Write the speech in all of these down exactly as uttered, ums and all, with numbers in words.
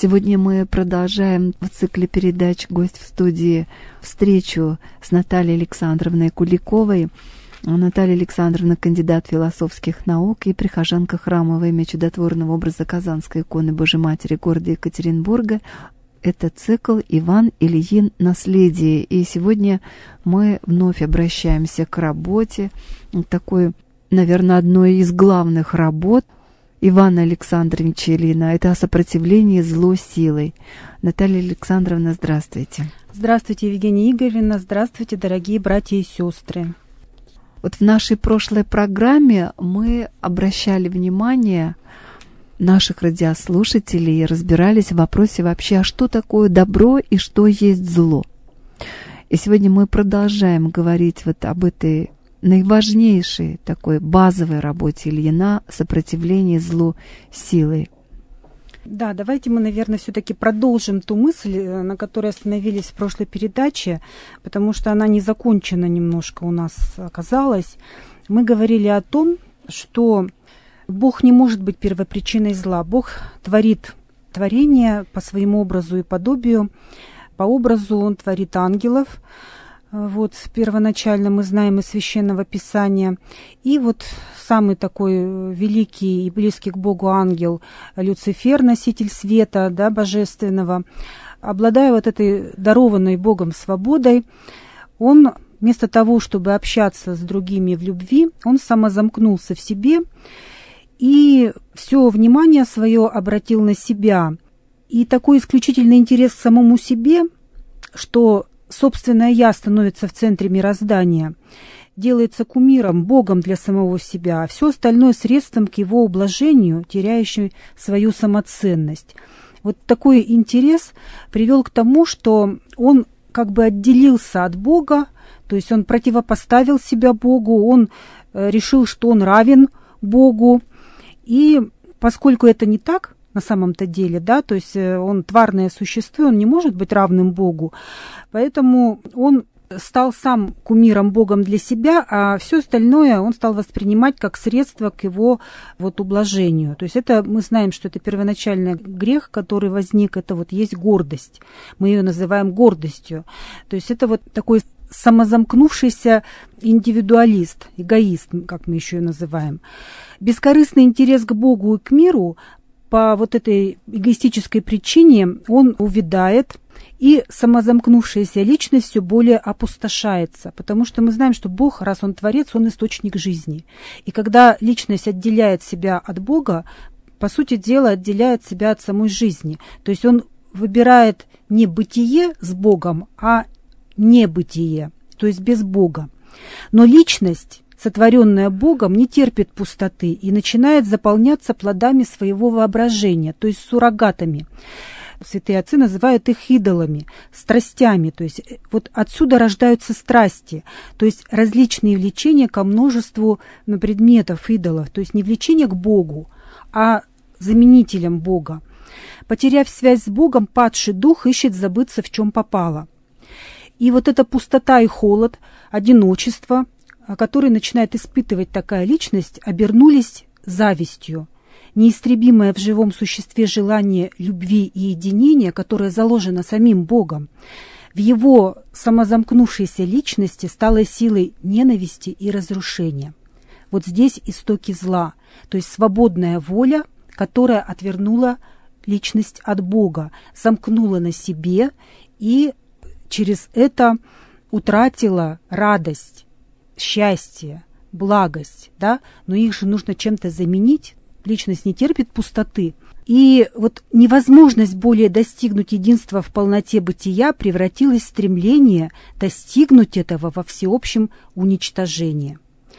Сегодня мы продолжаем в цикле передач «Гость в студии» встречу с Натальей Александровной Куликовой. Наталья Александровна – кандидат философских наук и прихожанка храма во имя чудотворного образа Казанской иконы Божией Матери города Екатеринбурга. Это цикл «Иван Ильин. Наследие». И сегодня мы вновь обращаемся к работе, такой, наверное, одной из главных работ Ивана Александровича Ильина. Это о сопротивлении злу силой. Наталья Александровна, здравствуйте. Здравствуйте, Евгения Игоревна. Здравствуйте, дорогие братья и сестры. Вот в нашей прошлой программе мы обращали внимание наших радиослушателей и разбирались в вопросе вообще, а что такое добро и что есть зло. И сегодня мы продолжаем говорить вот об этой наиважнейшей такой базовой работе Ильина «Сопротивление злу силой». Да, давайте мы, наверное, все-таки продолжим ту мысль, на которой остановились в прошлой передаче, потому что она не закончена немножко у нас оказалась. Мы говорили о том, что Бог не может быть первопричиной зла. Бог творит творение по своему образу и подобию. По образу Он творит ангелов. Вот первоначально мы знаем из Священного Писания. И вот самый такой великий и близкий к Богу ангел Люцифер, носитель света, да, божественного, обладая вот этой дарованной Богом свободой, он вместо того, чтобы общаться с другими в любви, он самозамкнулся в себе и все внимание свое обратил на себя. И такой исключительный интерес к самому себе, что собственное «я» становится в центре мироздания, делается кумиром, Богом для самого себя, а все остальное средством к его ублажению, теряющим свою самоценность. Вот такой интерес привел к тому, что он как бы отделился от Бога, то есть он противопоставил себя Богу, он решил, что он равен Богу. И поскольку это не так, на самом-то деле, да, то есть он тварное существо, он не может быть равным Богу, поэтому он стал сам кумиром, Богом для себя, а все остальное он стал воспринимать как средство к его вот ублажению. То есть это мы знаем, что это первоначальный грех, который возник, это вот есть гордость. Мы ее называем гордостью. То есть это вот такой самозамкнувшийся индивидуалист, эгоист, как мы еще и называем. Бескорыстный интерес к Богу и к миру по вот этой эгоистической причине он увядает, и самозамкнувшаяся личность все более опустошается, потому что мы знаем, что Бог, раз Он творец, Он источник жизни. И когда личность отделяет себя от Бога, по сути дела, отделяет себя от самой жизни. То есть он выбирает не бытие с Богом, а небытие, то есть без Бога. Но личность, сотворенная Богом, не терпит пустоты и начинает заполняться плодами своего воображения, то есть суррогатами. Святые отцы называют их идолами, страстями, то есть вот отсюда рождаются страсти, то есть различные влечения ко множеству предметов идолов, то есть не влечение к Богу, а заменителям Бога. Потеряв связь с Богом, падший дух ищет забыться в чем попало. И вот эта пустота и холод, одиночество, который начинает испытывать такая личность, обернулись завистью. Неистребимое в живом существе желание любви и единения, которое заложено самим Богом, в его самозамкнувшейся личности стало силой ненависти и разрушения. Вот здесь истоки зла, то есть свободная воля, которая отвернула личность от Бога, замкнула на себе и через это утратила радость, счастье, благость, да? Но их же нужно чем-то заменить. Личность не терпит пустоты. И вот невозможность более достигнуть единства в полноте бытия превратилась в стремление достигнуть этого во всеобщем уничтожении.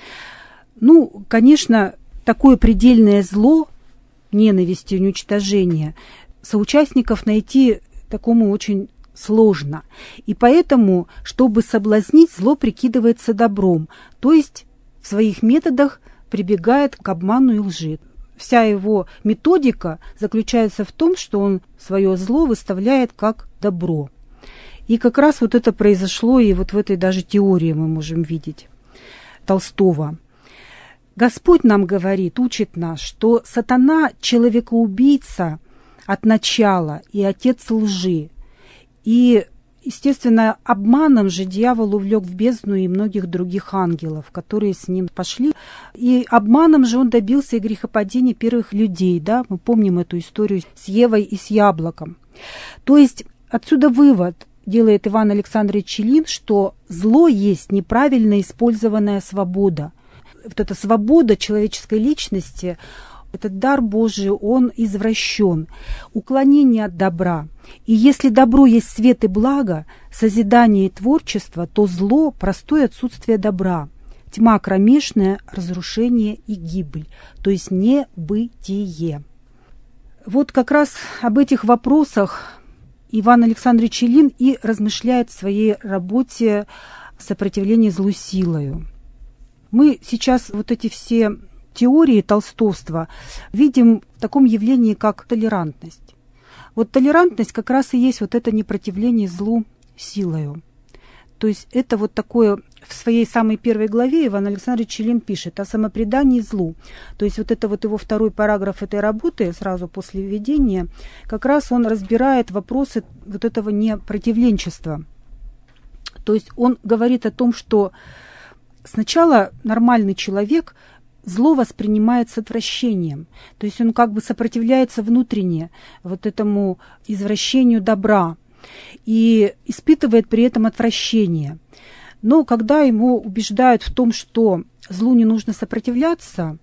Ну, конечно, такое предельное зло, ненависть и уничтожение, соучастников найти такому очень сложно. И поэтому, чтобы соблазнить, зло прикидывается добром, то есть в своих методах прибегает к обману и лжи. Вся его методика заключается в том, что он свое зло выставляет как добро. И как раз вот это произошло, и вот в этой даже теории мы можем видеть Толстого. Господь нам говорит, учит нас, что сатана, человекоубийца, от начала и отец лжи. И, естественно, обманом же дьявол увлек в бездну и многих других ангелов, которые с ним пошли. И обманом же он добился и грехопадения первых людей. Да? Мы помним эту историю с Евой и с яблоком. То есть отсюда вывод делает Иван Александрович Челин, что зло есть неправильно использованная свобода. Вот эта свобода человеческой личности, этот дар Божий, он извращен. Уклонение от добра. И если добро есть свет и благо, созидание и творчество, то зло – простое отсутствие добра. Тьма кромешная, разрушение и гибель, то есть небытие. Вот как раз об этих вопросах Иван Александрович Челин и размышляет в своей работе «Сопротивление злу силою». Мы сейчас вот эти все теории толстовства видим в таком явлении, как толерантность. Вот толерантность как раз и есть вот это непротивление злу силою. То есть это вот такое, в своей самой первой главе Иван Александрович Челин пишет о самопредании злу. То есть вот это вот его второй параграф этой работы, сразу после введения, как раз он разбирает вопросы вот этого непротивленчества. То есть он говорит о том, что сначала нормальный человек зло воспринимает с отвращением. То есть он как бы сопротивляется внутренне вот этому извращению добра и испытывает при этом отвращение. Но когда ему убеждают в том, что злу не нужно сопротивляться,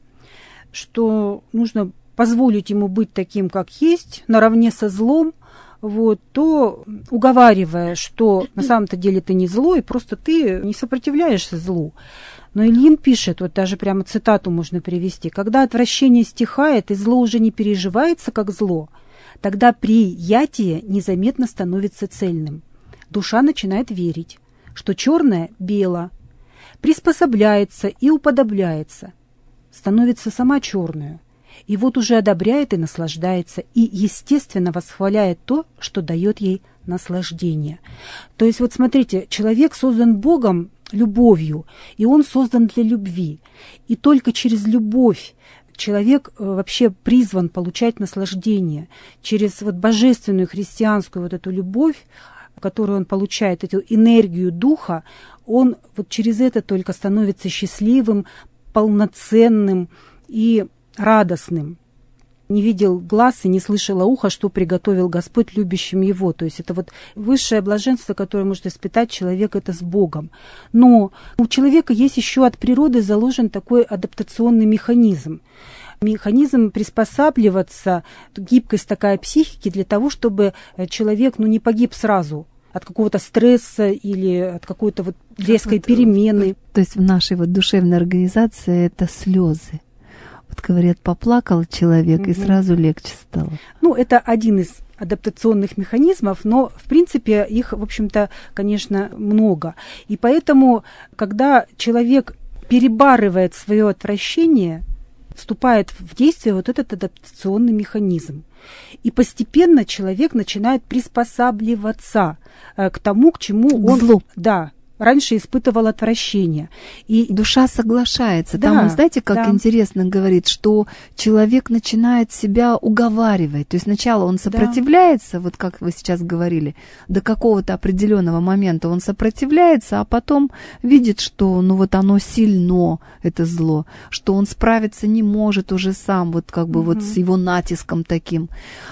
что нужно позволить ему быть таким, как есть, наравне со злом, вот, то, уговаривая, что на самом-то деле ты не злой, просто ты не сопротивляешься злу. Но Ильин пишет, вот даже прямо цитату можно привести: «Когда отвращение стихает и зло уже не переживается как зло, тогда приятие незаметно становится цельным. Душа начинает верить, что черное – бело, приспособляется и уподобляется, становится сама черную, и вот уже одобряет и наслаждается, и, естественно, восхваляет то, что дает ей наслаждение». То есть вот смотрите, человек создан Богом любовью, и он создан для любви. И только через любовь человек вообще призван получать наслаждение. Через вот божественную христианскую вот эту любовь, которую он получает, эту энергию духа, он вот через это только становится счастливым, полноценным и радостным. Не видел глаз и не слышало ухо, что приготовил Господь любящим его. То есть это вот высшее блаженство, которое может испытать человек, это с Богом. Но у человека есть еще от природы заложен такой адаптационный механизм. Механизм приспосабливаться, гибкость такая психики для того, чтобы человек ну, не погиб сразу от какого-то стресса или от какой-то вот резкой вот, перемены. То есть в нашей вот душевной организации это слезы. Вот говорят, поплакал человек, угу. и сразу легче стало. Ну, это один из адаптационных механизмов, но, в принципе, их, в общем-то, конечно, много. И поэтому, когда человек перебарывает свое отвращение, вступает в действие вот этот адаптационный механизм. И постепенно человек начинает приспосабливаться к тому, к чему он... Злу. Да. Раньше испытывал отвращение. И душа соглашается. Да, Там он, знаете, как да. интересно говорит, что человек начинает себя уговаривать. То есть сначала он сопротивляется, да. вот как вы сейчас говорили, до какого-то определенного момента он сопротивляется, а потом видит, что ну вот оно сильно, это зло, что он справиться не может уже сам, вот как бы угу. вот с его натиском таким.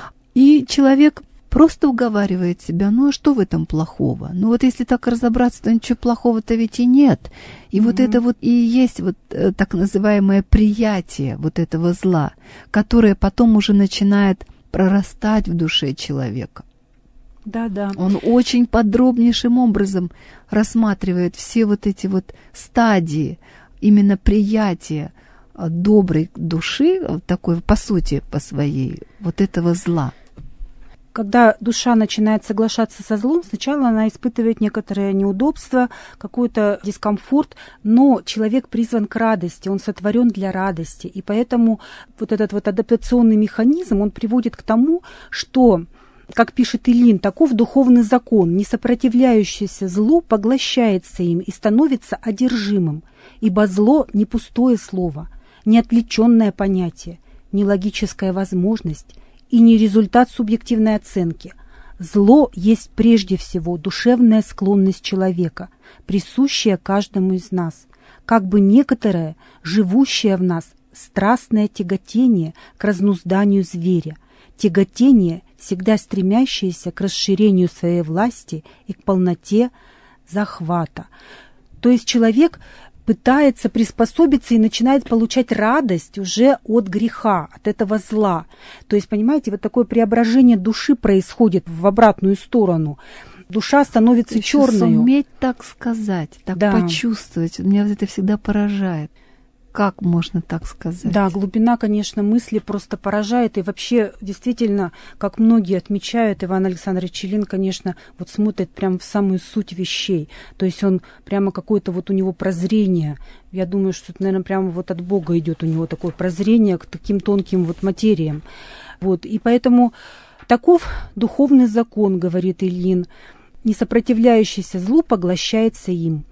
И человек просто уговаривает себя, ну а что в этом плохого? Ну вот если так разобраться, то ничего плохого-то ведь и нет. И mm-hmm. вот это вот и есть вот э, так называемое приятие вот этого зла, которое потом уже начинает прорастать в душе человека. Да, да. Он очень подробнейшим образом рассматривает все вот эти вот стадии именно приятия доброй души, такой по сути, по своей, вот этого зла. Когда душа начинает соглашаться со злом, сначала она испытывает некоторое неудобство, какой-то дискомфорт, но человек призван к радости, он сотворен для радости. И поэтому вот этот вот адаптационный механизм, он приводит к тому, что, как пишет Ильин, таков духовный закон, не сопротивляющийся злу поглощается им и становится одержимым, ибо зло не пустое слово, не отвлеченное понятие, не логическая возможность, и не результат субъективной оценки. Зло есть прежде всего душевная склонность человека, присущая каждому из нас, как бы некоторое, живущее в нас, страстное тяготение к разнузданию зверя, тяготение, всегда стремящееся к расширению своей власти и к полноте захвата. То есть человек пытается приспособиться и начинает получать радость уже от греха, от этого зла. То есть, понимаете, вот такое преображение души происходит в обратную сторону. Душа становится черной. Суметь так сказать, так да. почувствовать. Меня вот это всегда поражает. Как можно так сказать? Да, глубина, конечно, мысли просто поражает. И вообще, действительно, как многие отмечают, Иван Александрович Челин, конечно, вот смотрит прямо в самую суть вещей. То есть он прямо какое-то вот у него прозрение. Я думаю, что это, наверное, прямо вот от Бога идет у него такое прозрение к таким тонким вот материям. Вот. И поэтому таков духовный закон, говорит Ильин, не сопротивляющийся злу поглощается им.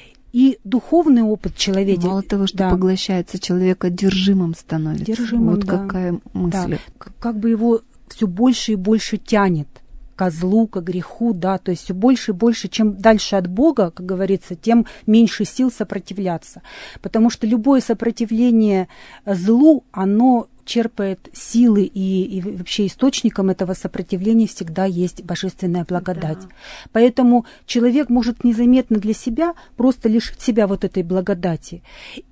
И духовный опыт человека... Мало того, что да. поглощается, человек одержимым становится. Одержимым, вот да. какая мысль. Да. Как бы его все больше и больше тянет ко злу, к греху, да, то есть все больше и больше, чем дальше от Бога, как говорится, тем меньше сил сопротивляться. Потому что любое сопротивление злу, оно черпает силы, и, и вообще источником этого сопротивления всегда есть божественная благодать. Да. Поэтому человек может незаметно для себя просто лишить себя вот этой благодати.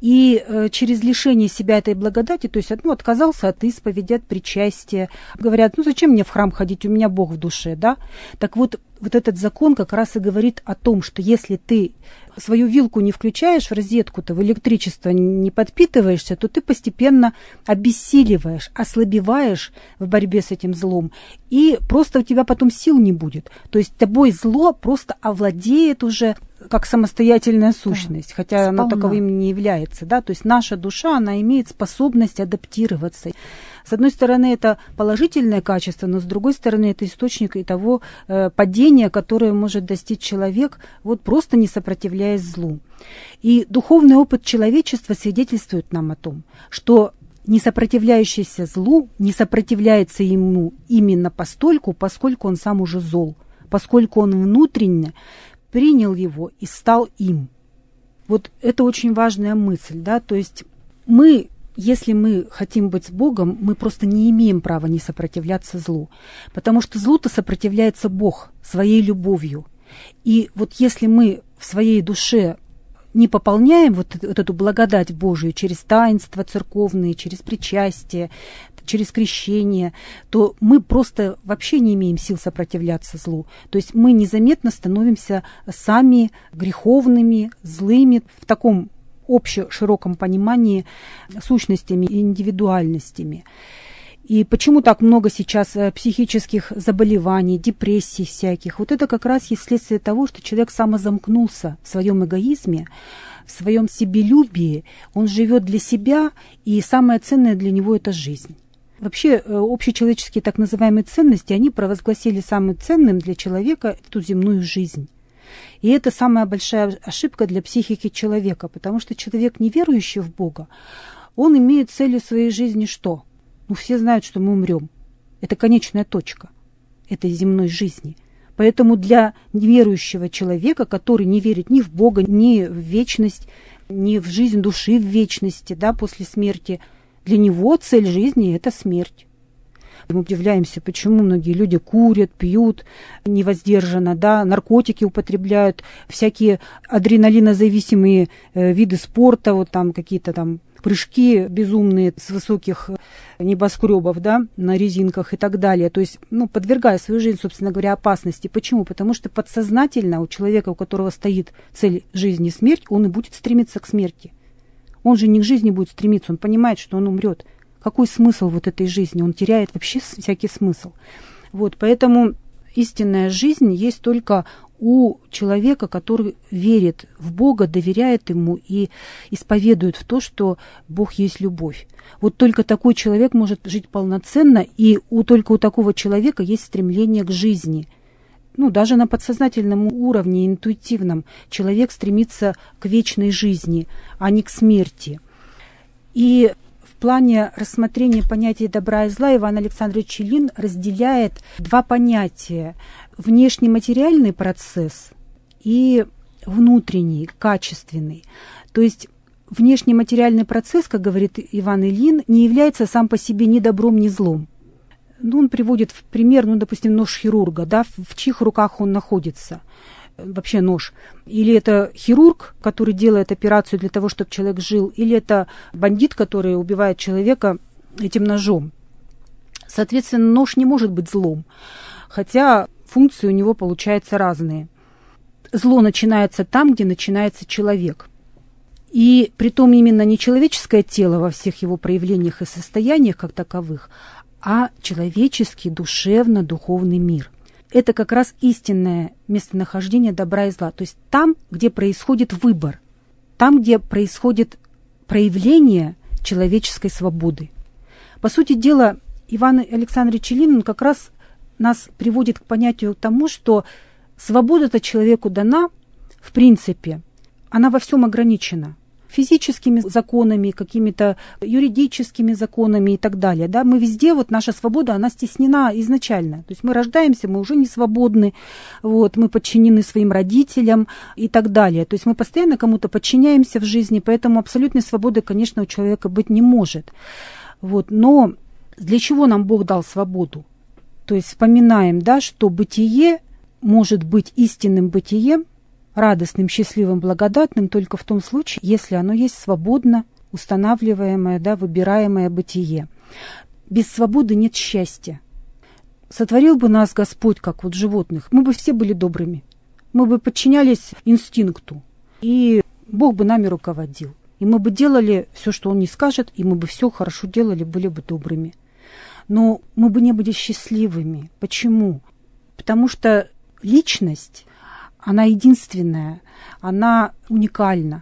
И э, через лишение себя этой благодати, то есть ну, отказался от исповеди, от причастия, говорят, ну зачем мне в храм ходить, у меня Бог в душе, да? Так вот, вот этот закон как раз и говорит о том, что если ты свою вилку не включаешь в розетку-то, в электричество не подпитываешься, то ты постепенно обессиливаешь, ослабеваешь в борьбе с этим злом, и просто у тебя потом сил не будет. То есть тобой зло просто овладеет уже как самостоятельная сущность, да, хотя сполна. Оно таковым не является. Да? То есть наша душа, она имеет способность адаптироваться. С одной стороны, это положительное качество, но с другой стороны, это источник и того э, падения, которое может достичь человек, вот просто не сопротивляясь злу. И духовный опыт человечества свидетельствует нам о том, что не сопротивляющийся злу не сопротивляется ему именно постольку, поскольку он сам уже зол, поскольку он внутренне принял его и стал им. Вот это очень важная мысль, да, то есть мы... Если мы хотим быть с Богом, мы просто не имеем права не сопротивляться злу. Потому что злу-то сопротивляется Бог своей любовью. И вот если мы в своей душе не пополняем вот, вот эту благодать Божию через таинства церковные, через причастие, через крещение, то мы просто вообще не имеем сил сопротивляться злу. То есть мы незаметно становимся сами греховными, злыми в таком общем широком понимании сущностями и индивидуальностями. И почему так много сейчас психических заболеваний, депрессий всяких? Вот это как раз есть следствие того, что человек самозамкнулся в своем эгоизме, в своем себелюбии. Он живет для себя, и самое ценное для него – это жизнь. Вообще общечеловеческие так называемые ценности, они провозгласили самым ценным для человека эту земную жизнь. И это самая большая ошибка для психики человека, потому что человек, не верующий в Бога, он имеет целью своей жизни что? Ну, все знают, что мы умрем. Это конечная точка этой земной жизни. Поэтому для неверующего человека, который не верит ни в Бога, ни в вечность, ни в жизнь души в вечности, да, после смерти, для него цель жизни – это смерть. Мы удивляемся, почему многие люди курят, пьют невоздержанно, да, наркотики употребляют, всякие адреналинозависимые э, виды спорта, вот там какие-то там прыжки безумные с высоких небоскребов, да, на резинках и так далее. То есть, ну, подвергая свою жизнь, собственно говоря, опасности. Почему? Потому что подсознательно у человека, у которого стоит цель жизни смерть, он и будет стремиться к смерти. Он же не к жизни будет стремиться, он понимает, что он умрет. Какой смысл вот этой жизни? Он теряет вообще всякий смысл. Вот, поэтому истинная жизнь есть только у человека, который верит в Бога, доверяет Ему и исповедует в то, что Бог есть любовь. Вот только такой человек может жить полноценно, и у, только у такого человека есть стремление к жизни. Ну, даже на подсознательном уровне, интуитивном, человек стремится к вечной жизни, а не к смерти. И в плане рассмотрения понятия добра и зла Иван Александрович Ильин разделяет два понятия: внешний материальный процесс и внутренний, качественный. То есть внешний материальный процесс, как говорит Иван Ильин, не является сам по себе ни добром, ни злом. Ну, он приводит в пример, ну, допустим, нож хирурга, да, в чьих руках он находится, вообще нож. Или это хирург, который делает операцию для того, чтобы человек жил, или это бандит, который убивает человека этим ножом. Соответственно, нож не может быть злом, хотя функции у него получаются разные. Зло начинается там, где начинается человек. И притом именно не человеческое тело во всех его проявлениях и состояниях как таковых, а человеческий душевно-духовный мир. Это как раз истинное местонахождение добра и зла. То есть там, где происходит выбор, там, где происходит проявление человеческой свободы. По сути дела, Иван Александрович Ильин как раз нас приводит к понятию тому, что свобода-то человеку дана, в принципе, она во всем ограничена. Физическими законами, какими-то юридическими законами и так далее. Да? Мы везде, вот наша свобода, она стеснена изначально. То есть мы рождаемся, мы уже не свободны, вот, мы подчинены своим родителям и так далее. То есть мы постоянно кому-то подчиняемся в жизни, поэтому абсолютной свободы, конечно, у человека быть не может. Вот. Но для чего нам Бог дал свободу? То есть вспоминаем, да, что бытие может быть истинным бытием, радостным, счастливым, благодатным только в том случае, если оно есть свободно устанавливаемое, да, выбираемое бытие. Без свободы нет счастья. Сотворил бы нас Господь, как вот животных, мы бы все были добрыми. Мы бы подчинялись инстинкту, и Бог бы нами руководил. И мы бы делали все, что Он не скажет, и мы бы все хорошо делали, были бы добрыми. Но мы бы не были счастливыми. Почему? Потому что личность, она единственная, она уникальна.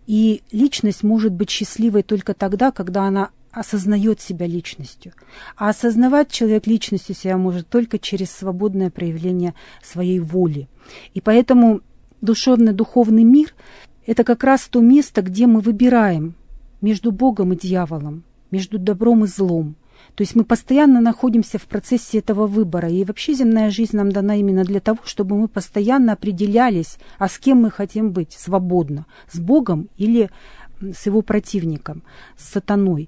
И личность может быть счастливой только тогда, когда она осознает себя личностью. А осознавать человек личностью себя может только через свободное проявление своей воли. И поэтому душевно-духовный мир – это как раз то место, где мы выбираем между Богом и дьяволом, между добром и злом. То есть мы постоянно находимся в процессе этого выбора. И вообще земная жизнь нам дана именно для того, чтобы мы постоянно определялись, а с кем мы хотим быть свободно, с Богом или с его противником, с сатаной.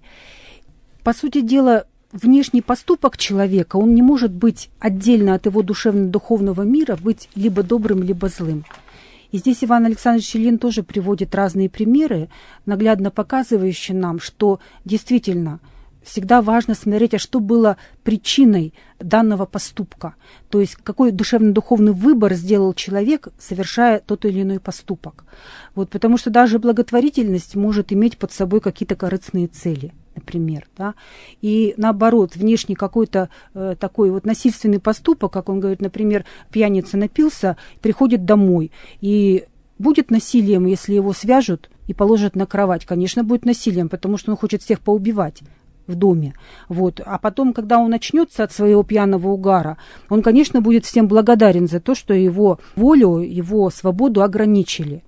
По сути дела, внешний поступок человека, он не может быть отдельно от его душевно-духовного мира, быть либо добрым, либо злым. И здесь Иван Александрович Ильин тоже приводит разные примеры, наглядно показывающие нам, что действительно всегда важно смотреть, а что было причиной данного поступка. То есть какой душевно-духовный выбор сделал человек, совершая тот или иной поступок. Вот, потому что даже благотворительность может иметь под собой какие-то корыстные цели, например. Да? И наоборот, внешний какой-то э, такой вот насильственный поступок, как он говорит, например, пьяница напился, приходит домой, и будет насилием, если его свяжут и положат на кровать. Конечно, будет насилием, потому что он хочет всех поубивать в доме. Вот. А потом, когда он очнется от своего пьяного угара, он, конечно, будет всем благодарен за то, что его волю, его свободу ограничили.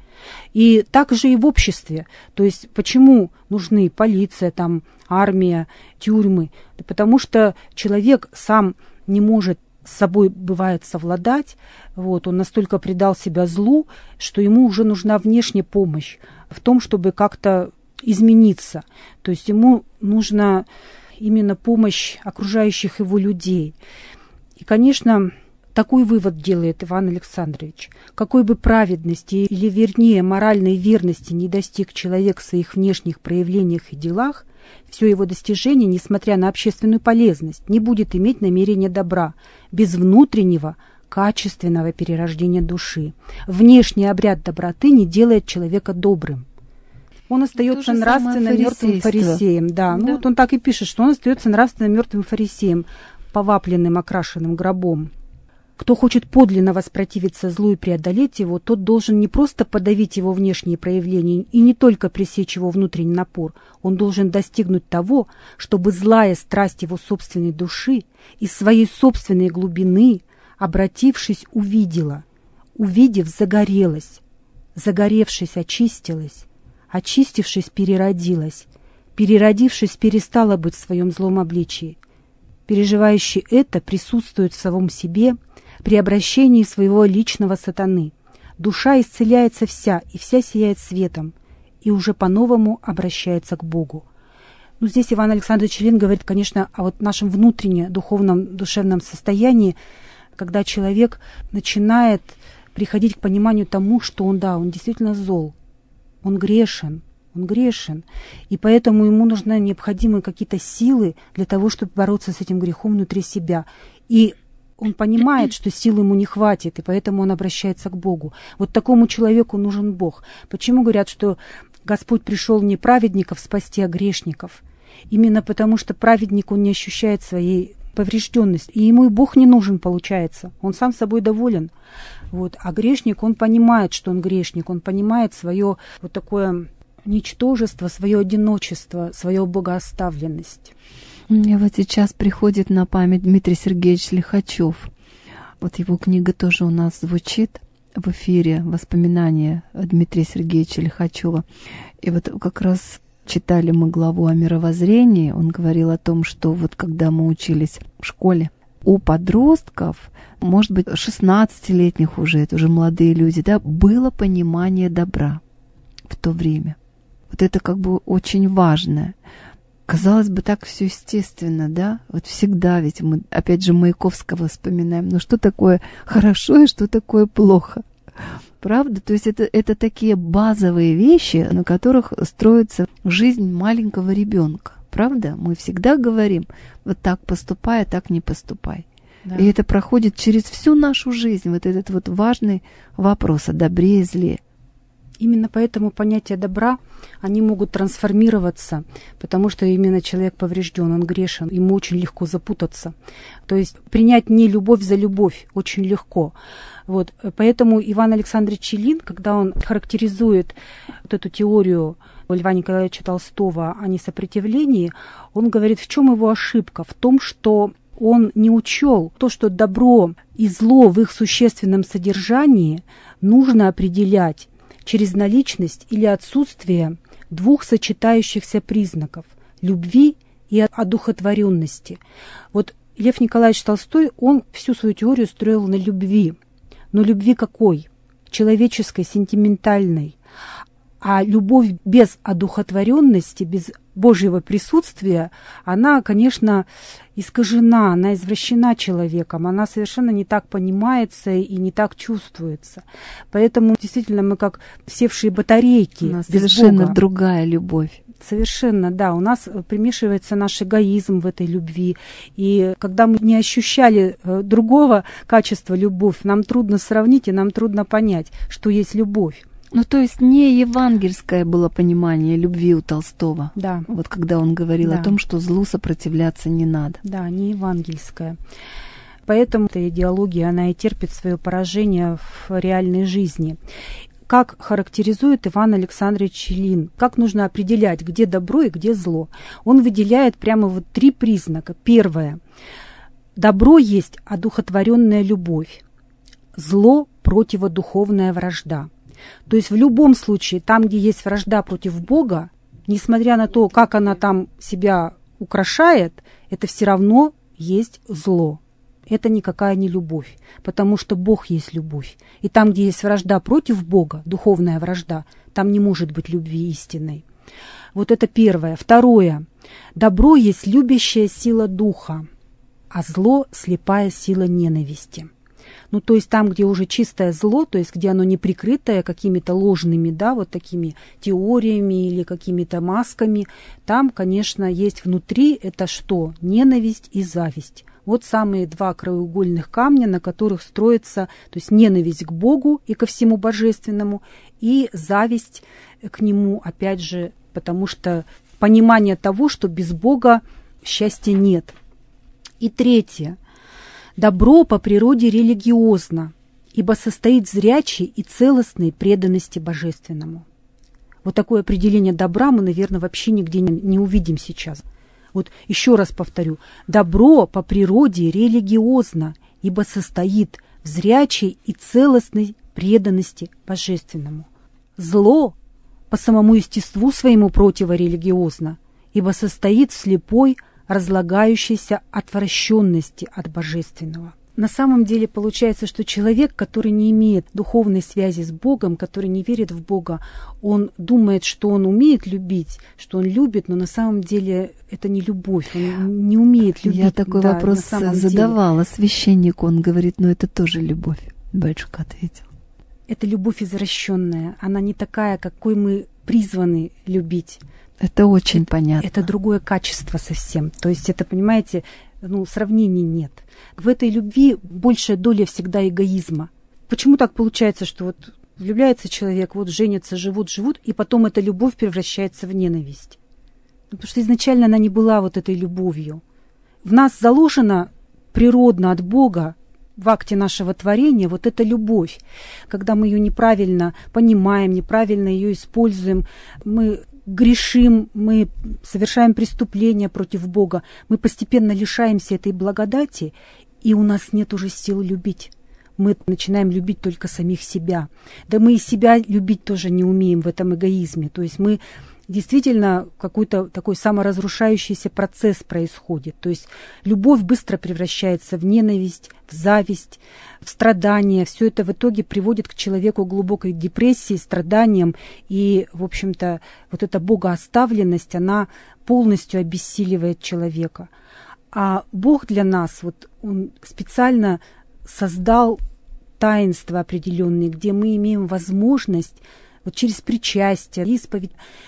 И также и в обществе. То есть почему нужны полиция, там, армия, тюрьмы? Да потому что человек сам не может с собой, бывает, совладать. Вот. Он настолько предал себя злу, что ему уже нужна внешняя помощь в том, чтобы как-то измениться. То есть ему нужна именно помощь окружающих его людей. И, конечно, такой вывод делает Иван Александрович. Какой бы праведности или, вернее, моральной верности не достиг человек в своих внешних проявлениях и делах, все его достижение, несмотря на общественную полезность, не будет иметь намерения добра, без внутреннего, качественного перерождения души. Внешний обряд доброты не делает человека добрым. Он остается нравственно мертвым фарисеем. Да. Да. Ну, вот он так и пишет, что он остается нравственно мертвым фарисеем, повапленным, окрашенным гробом. Кто хочет подлинно воспротивиться злу и преодолеть его, тот должен не просто подавить его внешние проявления и не только пресечь его внутренний напор. Он должен достигнуть того, чтобы злая страсть его собственной души из своей собственной глубины, обратившись, увидела, увидев, загорелась, загоревшись, очистилась, очистившись, переродилась, переродившись, перестала быть в своем злом обличии. Переживающий это присутствует в самом себе при обращении своего личного сатаны. Душа исцеляется вся, и вся сияет светом, и уже по-новому обращается к Богу. Ну, здесь Иван Александрович Челин говорит, конечно, о вот нашем внутреннем духовном, душевном состоянии, когда человек начинает приходить к пониманию тому, что он, да, он действительно зол, он грешен, он грешен, и поэтому ему нужны необходимые какие-то силы для того, чтобы бороться с этим грехом внутри себя. И он понимает, что сил ему не хватит, и поэтому он обращается к Богу. Вот такому человеку нужен Бог. Почему говорят, что Господь пришел не праведников спасти, а грешников? Именно потому, что праведник, он не ощущает своей поврежденности, и ему и Бог не нужен, получается. Он сам собой доволен. Вот. А грешник, он понимает, что он грешник, он понимает свое вот такое ничтожество, свое одиночество, свою богооставленность. Мне вот сейчас приходит на память Дмитрий Сергеевич Лихачев. Вот его книга тоже у нас звучит в эфире, воспоминания Дмитрия Сергеевича Лихачева. И вот как раз читали мы главу о мировоззрении. Он говорил о том, что вот когда мы учились в школе, у подростков, может быть, шестнадцатилетних уже, это уже молодые люди, да, было понимание добра в то время. Вот это как бы очень важно. Казалось бы, так все естественно, да? Вот всегда ведь мы, опять же, Маяковского вспоминаем. Ну что такое хорошо и что такое плохо? Правда? То есть это, это такие базовые вещи, на которых строится жизнь маленького ребенка. Правда? Мы всегда говорим, вот так поступай, а так не поступай. Да. И это проходит через всю нашу жизнь. Вот этот вот важный вопрос о добре и зле. Именно поэтому понятия добра, они могут трансформироваться, потому что именно человек поврежден, он грешен, ему очень легко запутаться. То есть принять не любовь за любовь очень легко. Вот. Поэтому Иван Александрович Челин, когда он характеризует вот эту теорию Льва Николаевича Толстого о несопротивлении, он говорит, в чем его ошибка? В том, что он не учел то, что добро и зло в их существенном содержании нужно определять через наличность или отсутствие двух сочетающихся признаков – любви и одухотворенности. Вот Лев Николаевич Толстой, он всю свою теорию строил на любви. Но любви какой? Человеческой, сентиментальной. А любовь без одухотворенности, без Божьего присутствия, она, конечно, искажена, она извращена человеком, она совершенно не так понимается и не так чувствуется. Поэтому действительно мы как севшие батарейки. У нас совершенно Бога. Другая любовь. Совершенно, да. У нас примешивается наш эгоизм в этой любви. И когда мы не ощущали другого качества любовь, нам трудно сравнить и нам трудно понять, что есть любовь. Ну, то есть не евангельское было понимание любви у Толстого. Да. Вот когда он говорил да. о том, что злу сопротивляться не надо. Да, не евангельское. Поэтому эта идеология, она и терпит свое поражение в реальной жизни. Как характеризует Иван Александрович Челин? Как нужно определять, где добро и где зло? Он выделяет прямо вот три признака. Первое. Добро есть одухотворенная любовь. Зло – противодуховная вражда. То есть в любом случае, там, где есть вражда против Бога, несмотря на то, как она там себя украшает, это все равно есть зло. Это никакая не любовь, потому что Бог есть любовь. И там, где есть вражда против Бога, духовная вражда, там не может быть любви истинной. Вот это первое. Второе. Добро есть любящая сила духа, а зло – слепая сила ненависти. Ну, то есть там, где уже чистое зло, то есть где оно не прикрытое какими-то ложными, да, вот такими теориями или какими-то масками, там, конечно, есть внутри это что? Ненависть и зависть. Вот самые два краеугольных камня, на которых строится, то есть ненависть к Богу и ко всему божественному, и зависть к Нему, опять же, потому что понимание того, что без Бога счастья нет. И третье. Добро по природе религиозно, ибо состоит в зрячей и целостной преданности божественному. Вот такое определение добра мы, наверное, вообще нигде не, не увидим сейчас. Вот еще раз повторю. Добро по природе религиозно, ибо состоит в зрячей и целостной преданности божественному. Зло по самому естеству своему противорелигиозно, ибо состоит в слепой, разлагающейся отвращенности от божественного. На самом деле получается, что человек, который не имеет духовной связи с Богом, который не верит в Бога, он думает, что он умеет любить, что он любит, но на самом деле это не любовь, он не умеет любить. Я такой да, вопрос задавала деле. Священнику, он говорит, ну это тоже любовь. Батюшка ответил. Это любовь извращенная, она не такая, какой мы призваны любить. Это очень это, понятно. Это другое качество совсем. То есть это, понимаете, ну, сравнений нет. В этой любви большая доля всегда эгоизма. Почему так получается, что вот влюбляется человек, вот женятся, живут, живут, и потом эта любовь превращается в ненависть? Потому что изначально она не была вот этой любовью. В нас заложено природно от Бога, в акте нашего творения, вот эта любовь. Когда мы ее неправильно понимаем, неправильно ее используем, мы грешим, мы совершаем преступления против Бога, мы постепенно лишаемся этой благодати, и у нас нет уже сил любить. Мы начинаем любить только самих себя. Да мы и себя любить тоже не умеем в этом эгоизме. То есть мы действительно какой-то такой саморазрушающийся процесс происходит. То есть любовь быстро превращается в ненависть, в зависть, в страдания. Все это в итоге приводит к человеку глубокой депрессии, страданиям. И, в общем-то, вот эта богооставленность, она полностью обессиливает человека. А Бог для нас, вот Он специально создал таинства определенные, где мы имеем возможность вот через причастие, исповедь,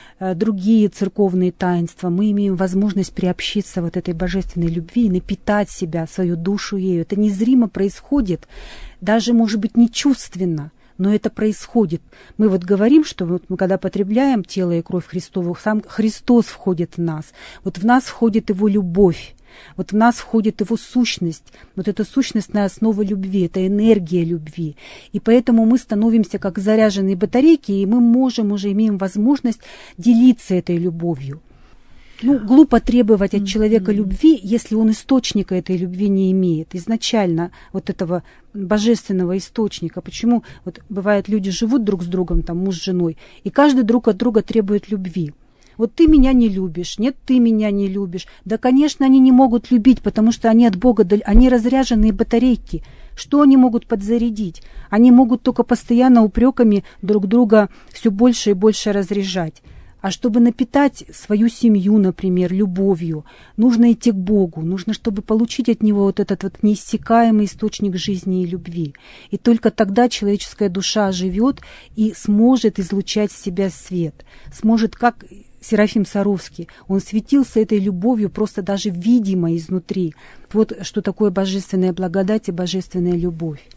другие церковные таинства, мы имеем возможность приобщиться вот этой божественной любви и напитать себя, свою душу ею. Это незримо происходит, даже, может быть, не чувственно, но это происходит. Мы вот говорим, что вот мы когда потребляем тело и кровь Христову, сам Христос входит в нас. Вот в нас входит Его любовь. Вот в нас входит Его сущность, вот эта сущностная основа любви, это энергия любви. И поэтому мы становимся как заряженные батарейки, и мы можем, уже имеем возможность делиться этой любовью. Ну, глупо требовать от человека любви, если он источника этой любви не имеет, изначально вот этого божественного источника. Почему вот бывает, люди живут друг с другом, там муж с женой, и каждый друг от друга требует любви. Вот ты меня не любишь, нет, ты меня не любишь. Да, конечно, они не могут любить, потому что они от Бога, они разряженные батарейки. Что они могут подзарядить? Они могут только постоянно упреками друг друга все больше и больше разряжать. А чтобы напитать свою семью, например, любовью, нужно идти к Богу, нужно, чтобы получить от Него вот этот вот неиссякаемый источник жизни и любви. И только тогда человеческая душа живет и сможет излучать в себя свет, сможет, как Серафим Саровский, он светился этой любовью просто даже видимо изнутри. Вот что такое божественная благодать и божественная любовь.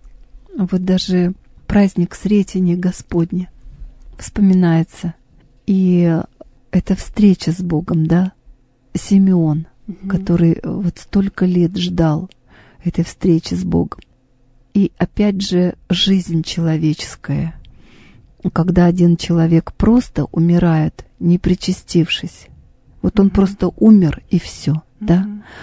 Вот даже праздник Сретения Господня вспоминается. И эта встреча с Богом, да, Симеон, угу. который вот столько лет ждал этой встречи с Богом. И опять же жизнь человеческая, когда один человек просто умирает, не причастившись. Вот он угу. просто умер, и все, угу. да.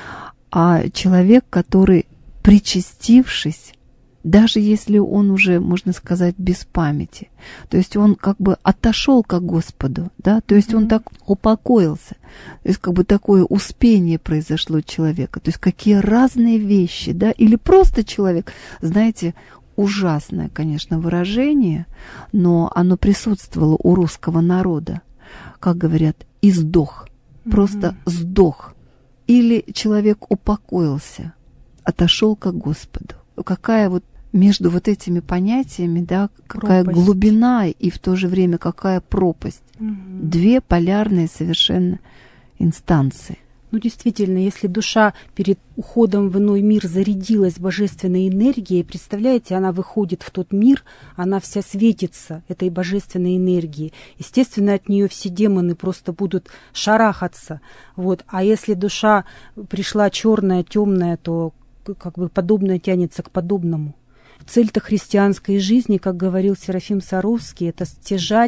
А человек, который, причастившись, даже если он уже, можно сказать, без памяти, то есть он как бы отошел к Господу, да, то есть mm-hmm. он так упокоился, то есть как бы такое успение произошло у человека, то есть какие разные вещи, да, или просто человек, знаете, ужасное, конечно, выражение, но оно присутствовало у русского народа, как говорят, и сдох, mm-hmm. просто сдох, или человек упокоился, отошел к Господу. Какая вот между вот этими понятиями, да, какая пропасть. Глубина и в то же время какая пропасть. Угу. Две полярные совершенно инстанции. Ну, действительно, если душа перед уходом в иной мир зарядилась божественной энергией, представляете, она выходит в тот мир, она вся светится этой божественной энергией. Естественно, от нее все демоны просто будут шарахаться. Вот. А если душа пришла черная, темная, то как бы подобное тянется к подобному. Цель-то христианской жизни, как говорил Серафим Саровский, это стяжать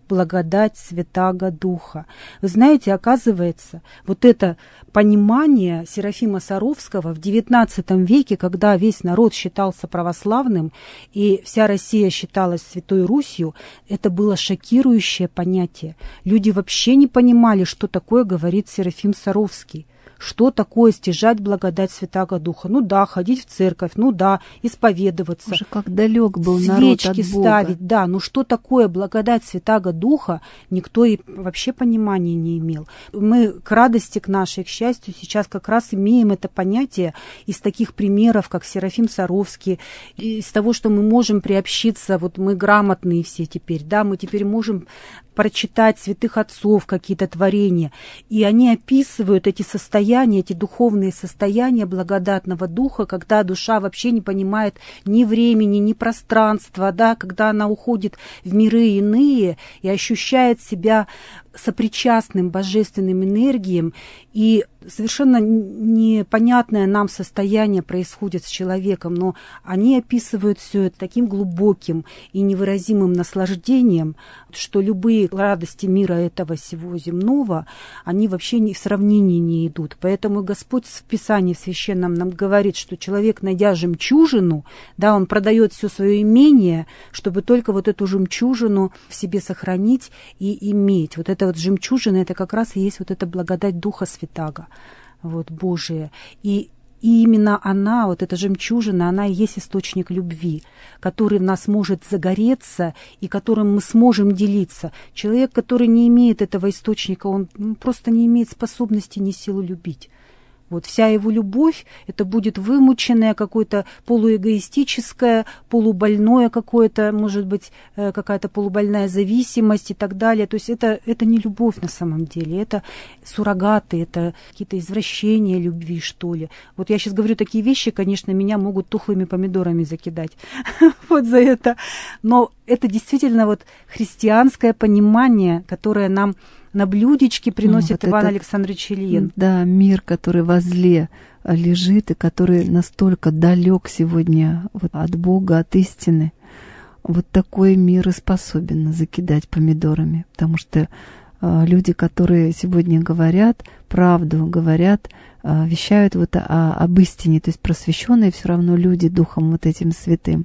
благодать Святаго Духа. Вы знаете, оказывается, вот это понимание Серафима Саровского в девятнадцатом веке, когда весь народ считался православным и вся Россия считалась Святой Русью, это было шокирующее понятие. Люди вообще не понимали, что такое говорит Серафим Саровский. Что такое стяжать благодать Святаго Духа? Ну да, ходить в церковь, ну да, исповедоваться. Уже как далек был народ от Бога. Свечки ставить, да. Но что такое благодать Святаго Духа, никто и вообще понимания не имел. Мы к радости, к нашей, к счастью, сейчас как раз имеем это понятие из таких примеров, как Серафим Саровский, из того, что мы можем приобщиться, вот мы грамотные все теперь, да, мы теперь можем прочитать святых отцов какие-то творения, и они описывают эти состояния, эти духовные состояния благодатного духа, когда душа вообще не понимает ни времени, ни пространства, да, когда она уходит в миры иные и ощущает себя сопричастным божественным энергиям, и совершенно непонятное нам состояние происходит с человеком, но они описывают все это таким глубоким и невыразимым наслаждением, что любые радости мира этого всего земного, они вообще ни в сравнении не идут. Поэтому Господь в Писании в Священном нам говорит, что человек, найдя жемчужину, да, он продает все свое имение, чтобы только вот эту жемчужину в себе сохранить и иметь. Вот это вот жемчужина, это как раз и есть вот эта благодать Духа Святаго, вот, Божия. И И именно она, вот эта жемчужина, она и есть источник любви, который в нас может загореться и которым мы сможем делиться. Человек, который не имеет этого источника, он просто не имеет способности ни силы любить. Вот вся его любовь, это будет вымученное, какое-то полуэгоистическое, полубольное какое-то, может быть, какая-то полубольная зависимость и так далее. То есть это, это не любовь на самом деле, это суррогаты, это какие-то извращения любви, что ли. Вот я сейчас говорю такие вещи, конечно, меня могут тухлыми помидорами закидать вот за это. Но это действительно вот христианское понимание, которое нам на блюдечке приносит вот Иван этот, Александрович Ильин. Да, мир, который возле лежит и который настолько далек сегодня вот от Бога, от истины. Вот такой мир и способен закидать помидорами. Потому что э, люди, которые сегодня говорят правду, говорят, э, вещают вот о, об истине, то есть просвещенные все равно люди духом вот этим святым,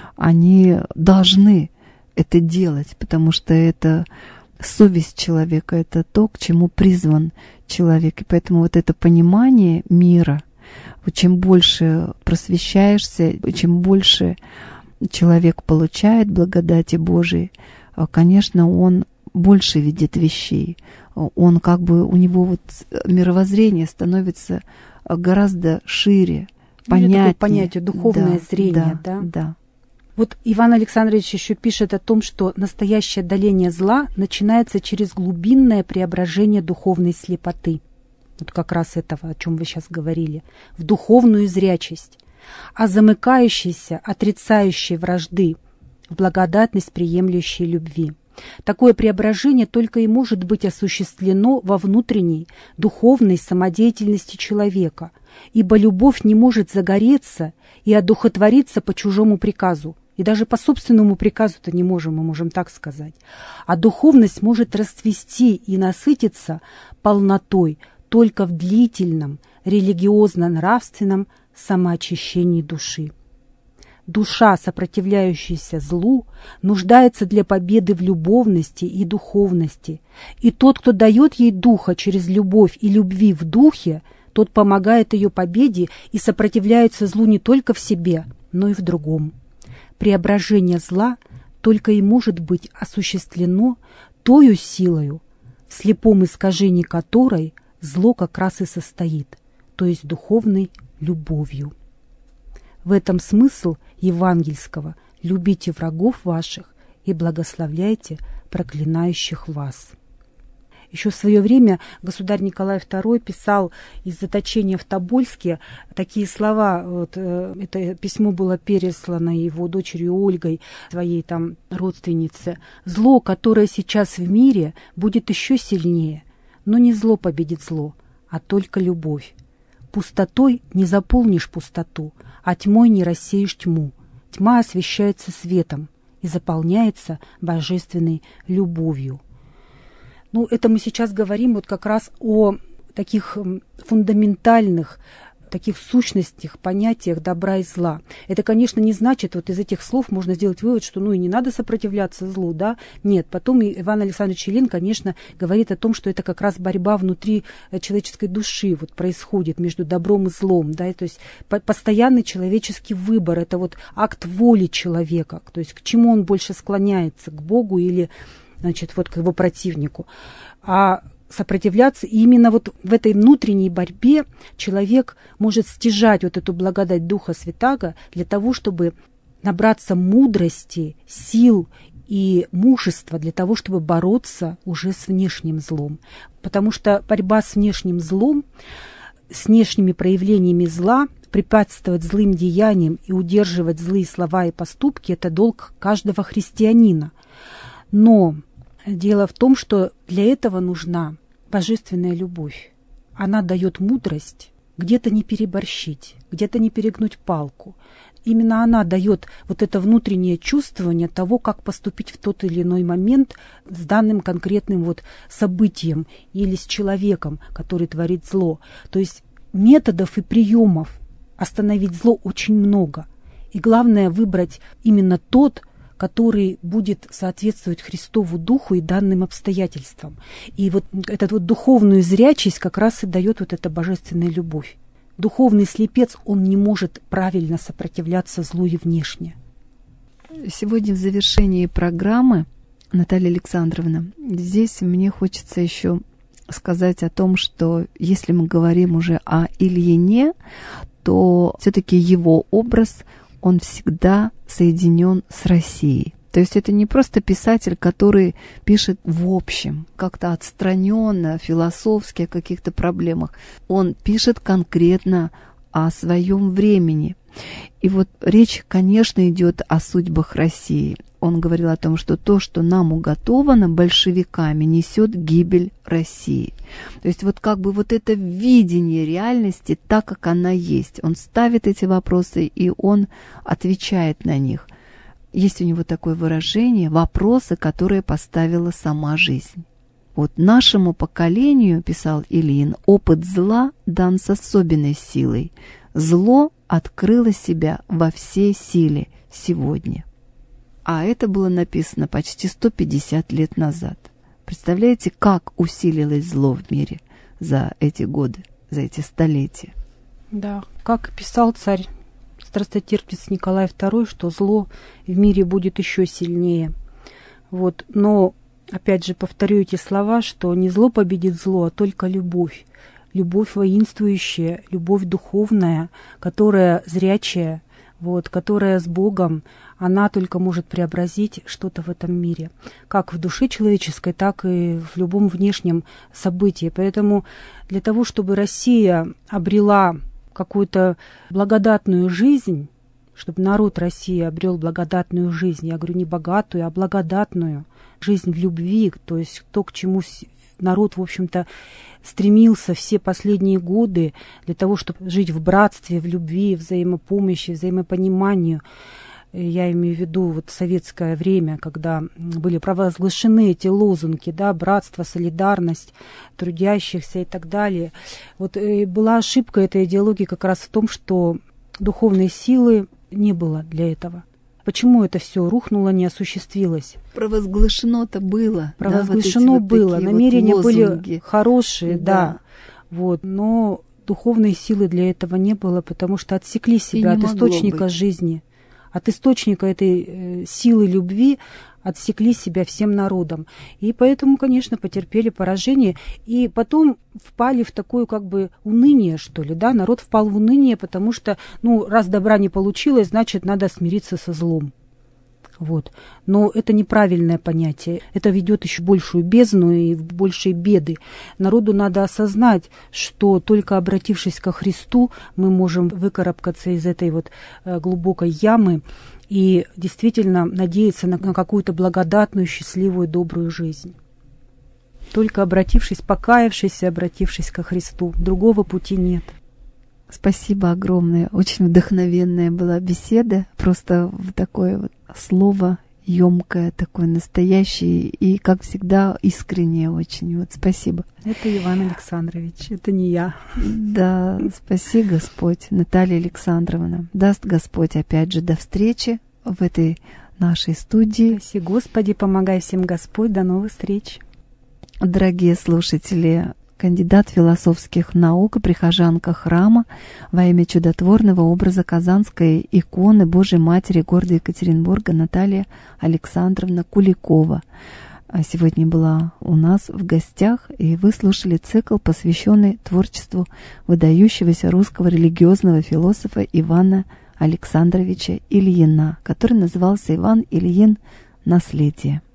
они должны это делать, потому что это совесть человека, это то, к чему призван человек. И поэтому вот это понимание мира, вот чем больше просвещаешься, чем больше человек получает благодати Божией, конечно, он больше видит вещей. Он как бы, у него вот мировоззрение становится гораздо шире, понятнее. Такое понятие духовное да, зрение, да? Да. Да. Вот Иван Александрович еще пишет о том, что настоящее одоление зла начинается через глубинное преображение духовной слепоты. Вот как раз этого, о чем вы сейчас говорили. В духовную зрячесть. А замыкающейся, отрицающей вражды, в благодатность приемлющей любви. Такое преображение только и может быть осуществлено во внутренней духовной самодеятельности человека, ибо любовь не может загореться и одухотвориться по чужому приказу. И даже по собственному приказу-то не можем, мы можем так сказать. А духовность может расцвести и насытиться полнотой только в длительном, религиозно-нравственном самоочищении души. Душа, сопротивляющаяся злу, нуждается для победы в любовности и духовности. И тот, кто дает ей духа через любовь и любви в духе, тот помогает ее победе и сопротивляется злу не только в себе, но и в другом. Преображение зла только и может быть осуществлено тою силою, в слепом искажении которой зло как раз и состоит, то есть духовной любовью. В этом смысл евангельского «любите врагов ваших и благословляйте проклинающих вас». Еще в свое время государь Николай второй писал из заточения в Тобольске такие слова. Вот, э, это письмо было переслано его дочерью Ольгой, своей там родственнице. «Зло, которое сейчас в мире, будет еще сильнее, но не зло победит зло, а только любовь. Пустотой не заполнишь пустоту, а тьмой не рассеешь тьму. Тьма освещается светом, и заполняется божественной любовью. Ну, это мы сейчас говорим вот как раз о таких фундаментальных, таких сущностях, понятиях добра и зла. Это, конечно, не значит, вот из этих слов можно сделать вывод, что ну и не надо сопротивляться злу, да? Нет, потом Иван Александрович Ильин, конечно, говорит о том, что это как раз борьба внутри человеческой души вот происходит между добром и злом, да, и, то есть по- постоянный человеческий выбор, это вот акт воли человека, то есть к чему он больше склоняется, к Богу или, значит, вот к его противнику. А сопротивляться. И именно вот в этой внутренней борьбе человек может стяжать вот эту благодать Духа Святаго для того, чтобы набраться мудрости, сил и мужества для того, чтобы бороться уже с внешним злом. Потому что борьба с внешним злом, с внешними проявлениями зла, препятствовать злым деяниям и удерживать злые слова и поступки – это долг каждого христианина. Но дело в том, что для этого нужна божественная любовь. Она дает мудрость где-то не переборщить, где-то не перегнуть палку. Именно она дает вот это внутреннее чувствование того, как поступить в тот или иной момент с данным конкретным вот событием или с человеком, который творит зло. То есть методов и приемов остановить зло очень много. И главное выбрать именно тот, который будет соответствовать Христову Духу и данным обстоятельствам. И вот эту вот духовную зрячесть как раз и дает вот эта божественная любовь. Духовный слепец, он не может правильно сопротивляться злу и внешне. Сегодня в завершении программы, Наталья Александровна, здесь мне хочется еще сказать о том, что если мы говорим уже о Ильине, то все-таки его образ, он всегда соединен с Россией. То есть это не просто писатель, который пишет в общем, как-то отстраненно, философски о каких-то проблемах. Он пишет конкретно о своем времени. И вот речь, конечно, идет о судьбах России. Он говорил о том, что то, что нам уготовано большевиками, несет гибель России. То есть вот как бы вот это видение реальности, так как она есть. Он ставит эти вопросы, и он отвечает на них. Есть у него такое выражение «вопросы, которые поставила сама жизнь». Вот нашему поколению, писал Ильин, опыт зла дан с особенной силой. Зло открыло себя во всей силе сегодня. А это было написано почти сто пятьдесят лет назад. Представляете, как усилилось зло в мире за эти годы, за эти столетия? Да, как писал царь страстотерпец Николай второй, что зло в мире будет еще сильнее. Вот. Но, опять же, повторю эти слова, что не зло победит зло, а только любовь. Любовь воинствующая, любовь духовная, которая зрячая, вот, которая с Богом, она только может преобразить что-то в этом мире. Как в душе человеческой, так и в любом внешнем событии. Поэтому для того, чтобы Россия обрела какую-то благодатную жизнь, чтобы народ России обрел благодатную жизнь, я говорю не богатую, а благодатную жизнь в любви, то есть то, к чему народ, в общем-то, стремился все последние годы для того, чтобы жить в братстве, в любви, взаимопомощи, взаимопониманию. Я имею в виду вот советское время, когда были провозглашены эти лозунги, да, братство, солидарность трудящихся и так далее. Вот и была ошибка этой идеологии как раз в том, что духовной силы не было для этого. Почему это все рухнуло, не осуществилось? Провозглашено-то было. Провозглашено да, вот было, вот намерения вот были хорошие, да. да. Вот, но духовной силы для этого не было, потому что отсекли себя от источника быть. жизни. От источника этой э, силы любви отсекли себя всем народом. И поэтому, конечно, потерпели поражение. И потом впали в такое как бы уныние, что ли, да, народ впал в уныние, потому что, ну, раз добра не получилось, значит, надо смириться со злом. Вот. Но это неправильное понятие. Это ведет еще большую бездну и большие беды. Народу надо осознать, что только обратившись ко Христу, мы можем выкарабкаться из этой вот глубокой ямы и действительно надеяться на, на какую-то благодатную, счастливую, добрую жизнь. Только обратившись, покаявшись и обратившись ко Христу. Другого пути нет. Спасибо огромное. Очень вдохновенная была беседа. Просто в такое вот слово емкое, такое настоящее и, как всегда, искреннее очень. Вот спасибо. Это Иван Александрович, это не я. Да, спаси Господь, Наталья Александровна. Даст Господь, опять же, до встречи в этой нашей студии. Спаси Господи, помогай всем Господь, до новых встреч. Дорогие слушатели, кандидат философских наук и прихожанка храма во имя чудотворного образа казанской иконы Божией Матери города Екатеринбурга Наталья Александровна Куликова сегодня была у нас в гостях, и вы слушали цикл, посвященный творчеству выдающегося русского религиозного философа Ивана Александровича Ильина, который назывался «Иван Ильин. Наследие».